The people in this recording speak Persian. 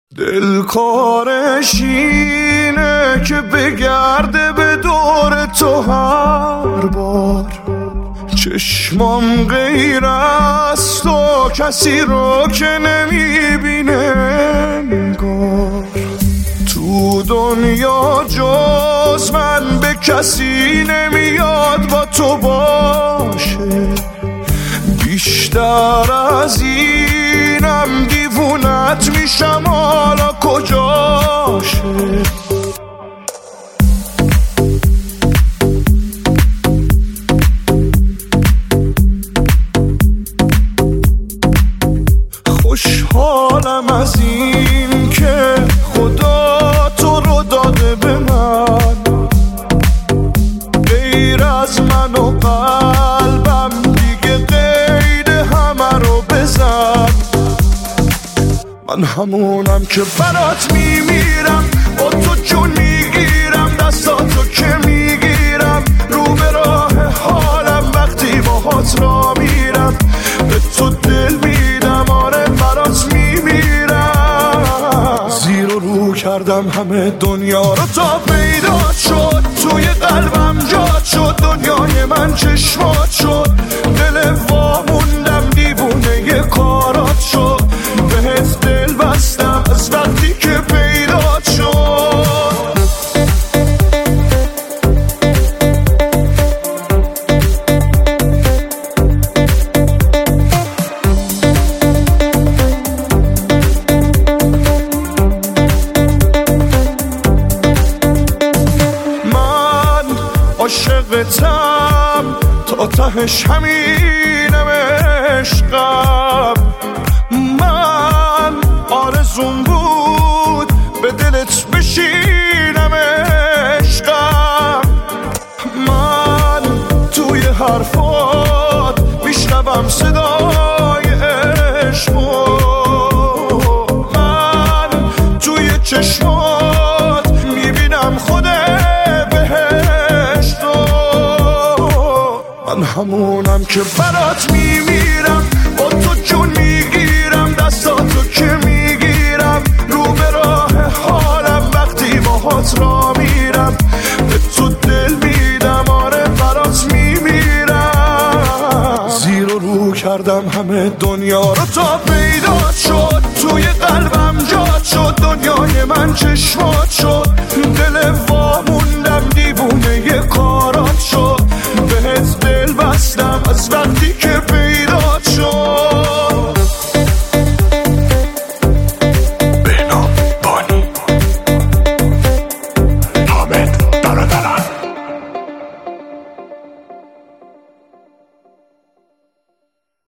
دلکارش اینه که بگرده به دور تو هر بار، چشمام غیر از تو کسی رو که نمیبینه انگار. تو دنیا جز من به کسی نمیاد با تو باشه، بیشتر از اینم دیوونت میشم حالا کجاشه. خوشحالم از این که خدا تو رو داده به من، غیر از من و قلبم دیگه قید همه رو بزن. من همونم که برات میمیرم، با تو جون میگیرم، دستاتو که میگیرم، رو به راه حالم وقتی باهات را میرم، به تو دل میدم، آره برات میمیرم. زیر و رو کردم همه دنیا رو تا پیدا شد، توی قلبم جات شد، دنیای من چشمات شد، دل واموندم دیوونه ی کارات شد، بهت دل بستم از وقتی که پیدا شد. من عاشقتم تا تهش همینم عشقم، من آرزوم بود به دلت بشینم عشقم، من توی حرفات میشنوم صدای عشقو، من توی چشمات میبینم خود بهشتو. من همونم که برات میمیرم، با تو جون میگیرم، دستاتو که میگیرم، رو به راه حالم وقتی باهات را میرم، به تو دل میدم، آره برات میمیرم. زیر و رو کردم همه دنیا رو تا پیدا شد، توی قلبم جات شد، دنیای من چشمات